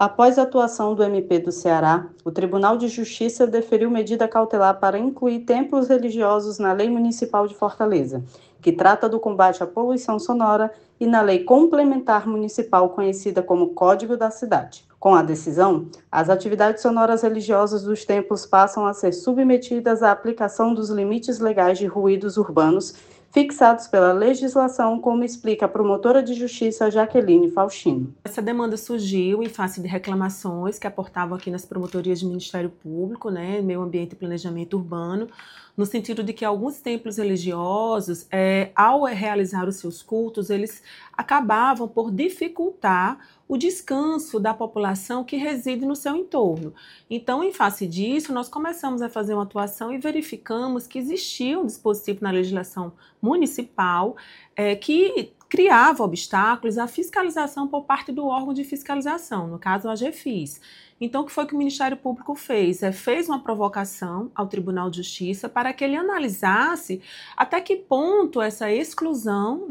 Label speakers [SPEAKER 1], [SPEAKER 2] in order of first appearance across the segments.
[SPEAKER 1] Após a atuação do MP do Ceará, o Tribunal de Justiça deferiu medida cautelar para incluir templos religiosos na Lei Municipal de Fortaleza, que trata do combate à poluição sonora, e na Lei Complementar Municipal, conhecida como Código da Cidade. Com a decisão, as atividades sonoras religiosas dos templos passam a ser submetidas à aplicação dos limites legais de ruídos urbanos fixados pela legislação, como explica a promotora de justiça Jaqueline Faustino.
[SPEAKER 2] Essa demanda surgiu em face de reclamações que aportavam aqui nas promotorias do Ministério Público, Meio Ambiente e Planejamento Urbano, no sentido de que alguns templos religiosos, ao realizar os seus cultos, eles acabavam por dificultar o descanso da população que reside no seu entorno. Então, em face disso, nós começamos a fazer uma atuação e verificamos que existia um dispositivo na legislação municipal que criava obstáculos à fiscalização por parte do órgão de fiscalização, no caso a AGFIS. Então, o que foi que o Ministério Público fez? Fez uma provocação ao Tribunal de Justiça para que ele analisasse até que ponto essa exclusão,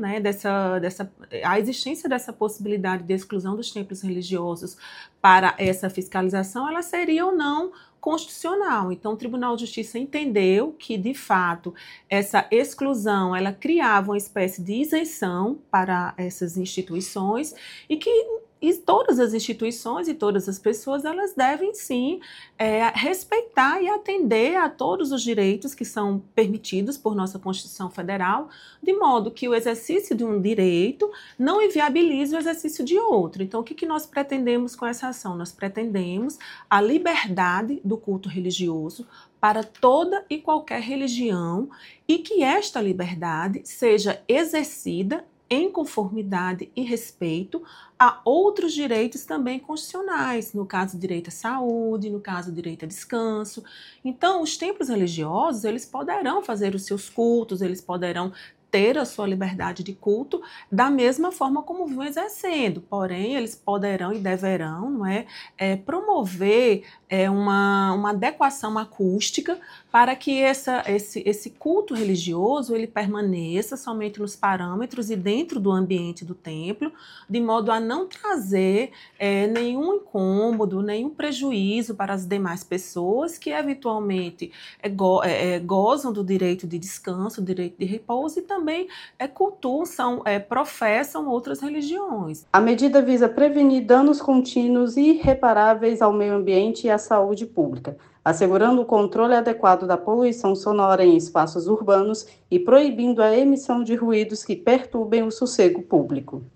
[SPEAKER 2] a existência dessa possibilidade de exclusão dos templos religiosos para essa fiscalização, ela seria ou não constitucional. Então, o Tribunal de Justiça entendeu que, de fato, essa exclusão, ela criava uma espécie de isenção para essas instituições e que todas as instituições e todas as pessoas, elas devem sim respeitar e atender a todos os direitos que são permitidos por nossa Constituição Federal, de modo que o exercício de um direito não inviabilize o exercício de outro. Então, o que nós pretendemos com essa ação? Nós pretendemos a liberdade do culto religioso para toda e qualquer religião e que esta liberdade seja exercida em conformidade e respeito a outros direitos também constitucionais, no caso, direito à saúde, no caso, direito a descanso. Então, os templos religiosos, eles poderão fazer os seus cultos, eles poderão ter a sua liberdade de culto da mesma forma como vão exercendo, porém, eles poderão e deverão promover uma adequação acústica para que esse culto religioso ele permaneça somente nos parâmetros e dentro do ambiente do templo, de modo a não trazer nenhum incômodo, nenhum prejuízo para as demais pessoas que eventualmente gozam do direito de descanso, do direito de repouso e também cultuam, professam outras religiões.
[SPEAKER 1] A medida visa prevenir danos contínuos e irreparáveis ao meio ambiente e à saúde pública, assegurando o controle adequado da poluição sonora em espaços urbanos e proibindo a emissão de ruídos que perturbem o sossego público.